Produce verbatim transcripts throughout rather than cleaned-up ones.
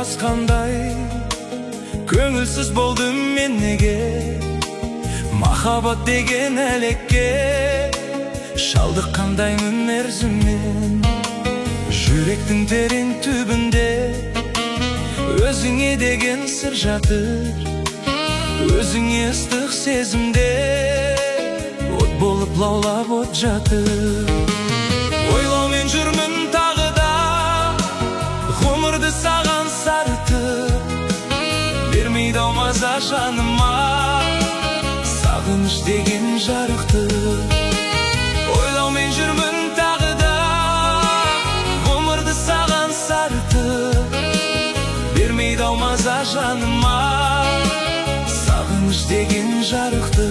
басқандай, көңілсіз болдым мен неге? Махаббат деген әлекке шалдық қандаймын мерзіммен. Жүректің терең түбінде өзіңе деген сыр жатыр, өзіңе ыстық сезімде от болып лаулап от жатыр. Ойлаумен жүрмін тағы да, ғұмырды саған сарытып, бермейді ау маза жаныма сағыныш деген жарықты. Ойлаумен жүрмін тағы да, ғұмырды саған сарытып, бермейді ау маза жаныма сағыныш деген жарықты.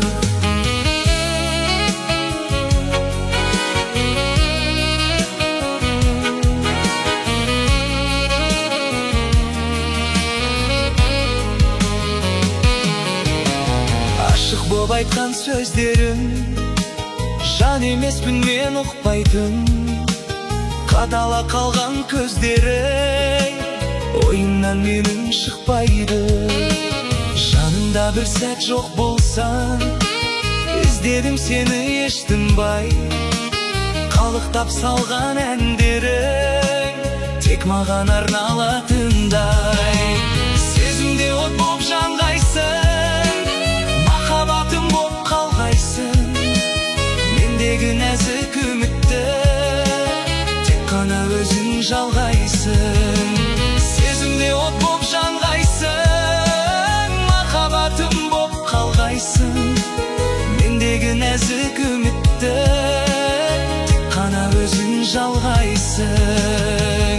Ашық боп айтқан сөздерім жан емеспін мен ұқпайтын, қадала қалған көздері ойымнан менің шықпайды. Жанымда бір сәт жоқ болсаң, іздедім сені еш тынбай, қалықтап салған әндерің тек маған арналатындай. Сезімде от боп жанғайсың, махаббатым боп қалғайсың, мендегі нәзік үмітті тек қана өзің жалғайсың. Сезімде от боп жанғайсың, махаббатым боп қалғайсың, мендегі нәзік үмітті тек қана өзің жалғайсың.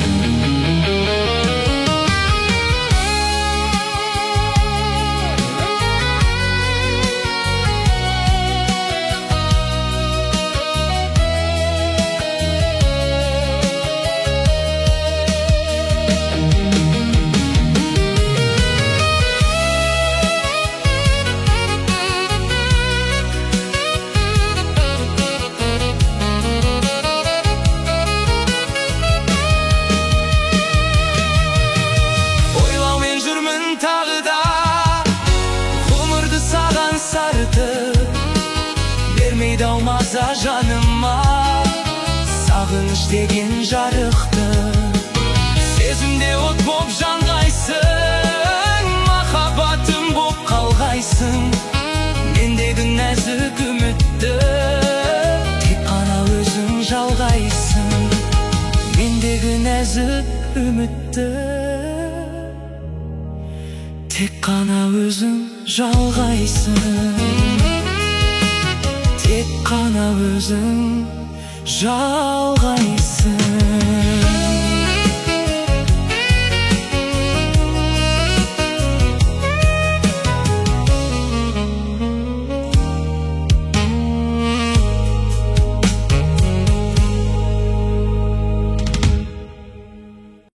Бермейді ау маза жаныма сағыныш деген жарықты. Сезімде от боп жанғайсың, махаббатым боп қалғайсың, мендегі нәзік үмітті тек қана өзің жалғайсың. Мендегі нәзік үмітті тек қана өзің жалғайсың. Тек қана өзің жалғайсың.